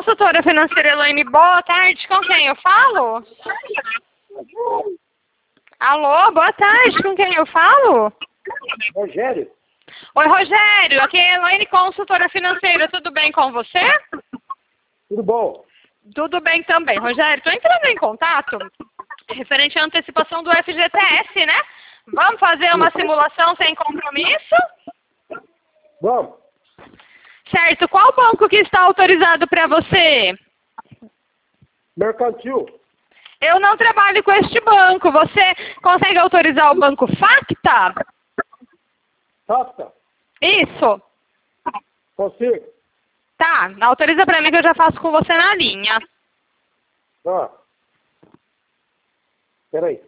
consultora financeira Elaine, boa tarde, com quem eu falo? Alô, boa tarde, com quem eu falo? Rogério? Oi, Rogério, aqui é a Elaine, consultora financeira, tudo bem com você? Tudo bom? Tudo bem também, Rogério, estou entrando em contato referente à antecipação do FGTS, né? Vamos fazer uma simulação sem compromisso? Vamos. Certo, qual banco que está autorizado para você? Mercantil? Eu não trabalho com este banco. Você consegue autorizar o banco Facta? Facta? Isso. Consigo. Tá, autoriza para mim que eu já faço com você na linha. Ah. Peraí.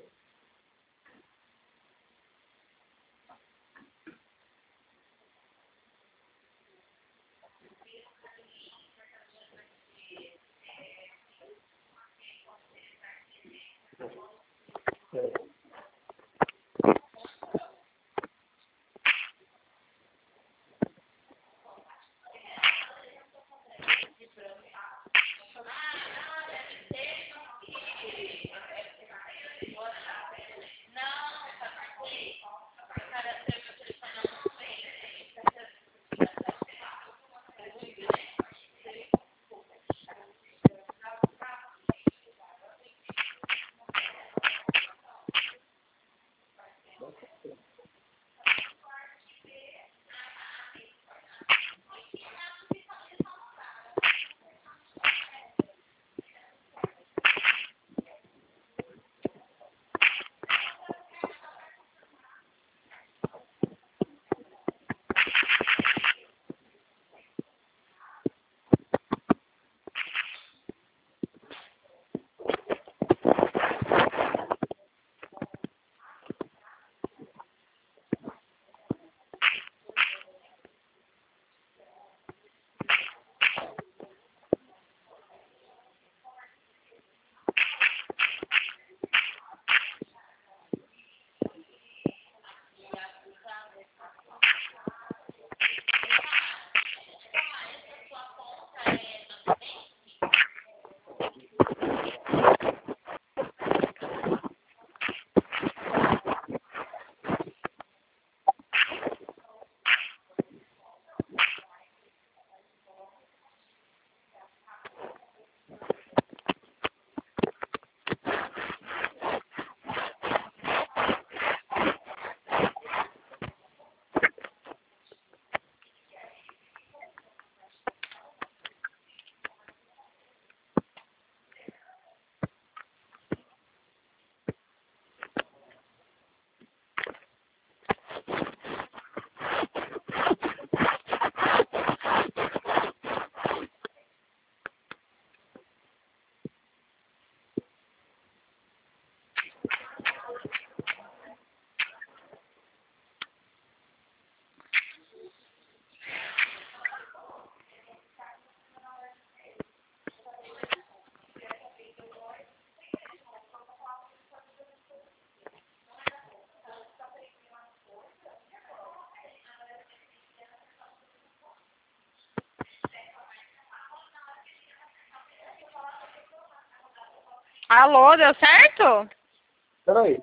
Alô, deu certo? Peraí.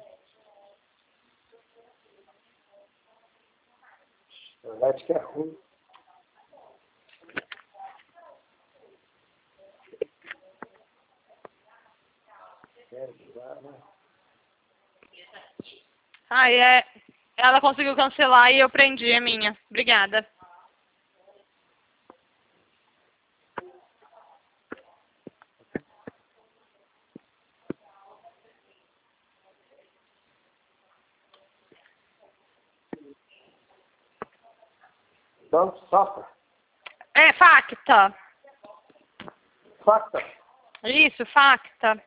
A verdade que é ruim. Ah, ela conseguiu cancelar e eu prendi a minha. Obrigada. Banco Safra? É, Facta. Facta? Isso, Facta.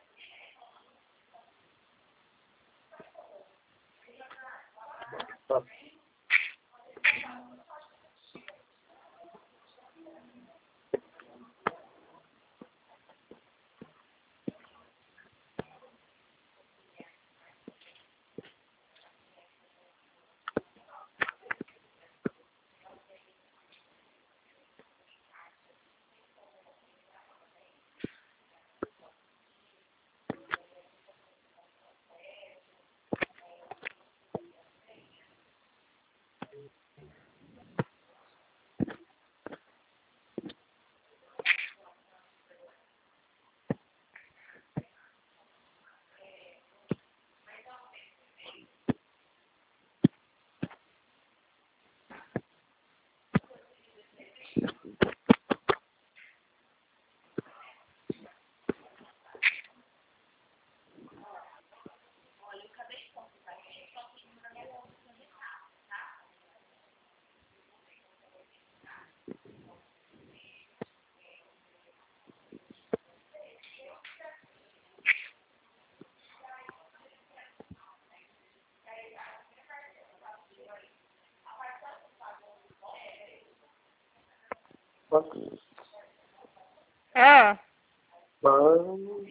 Banco. Ah, Banco.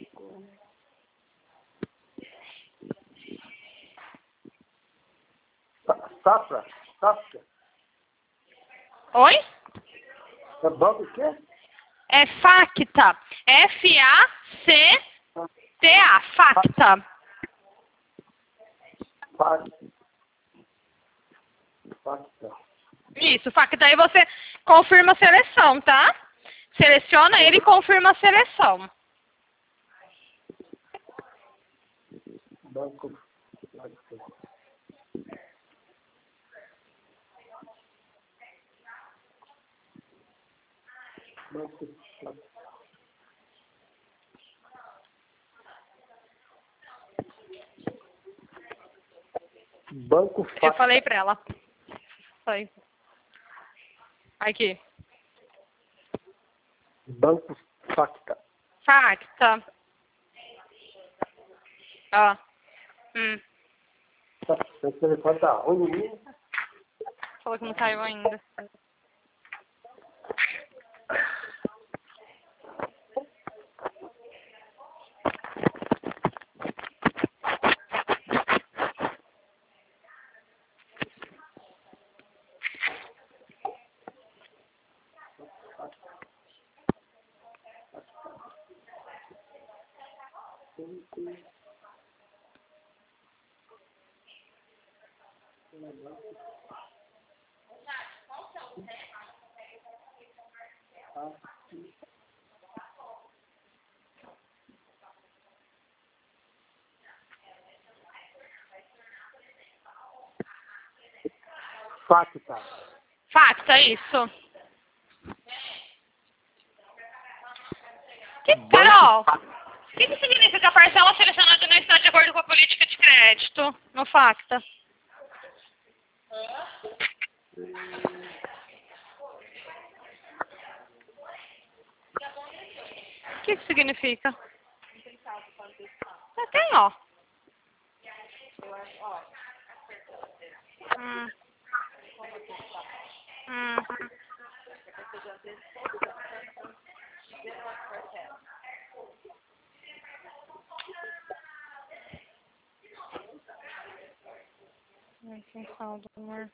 Safra. Safra. oi? É banco o quê? É facta. F-A-C-T-A. Facta. Facta. Isso, facta. Aí você confirma a seleção, tá? Seleciona ele e confirma a seleção. Banco. Facta. Banco. Facta. Banco Facta. Eu falei pra ela. Foi. Aqui. Banco Facta. Facta. Ó. Seu telefone tá ruim, menino. Falou que não saiu ainda. Facta. Facta, isso. Carol, o que significa a parcela selecionada não está de acordo com a política de crédito no Facta? O que significa? Tem, ó. Hum. Ai, sem saldo, amor.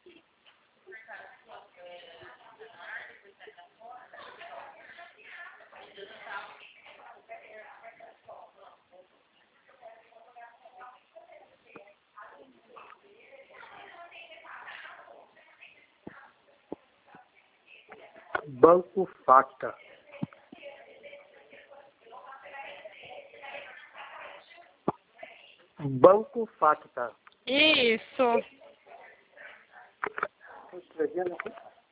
Banco Facta. Banco Facta. Isso. Estou escrevendo aqui.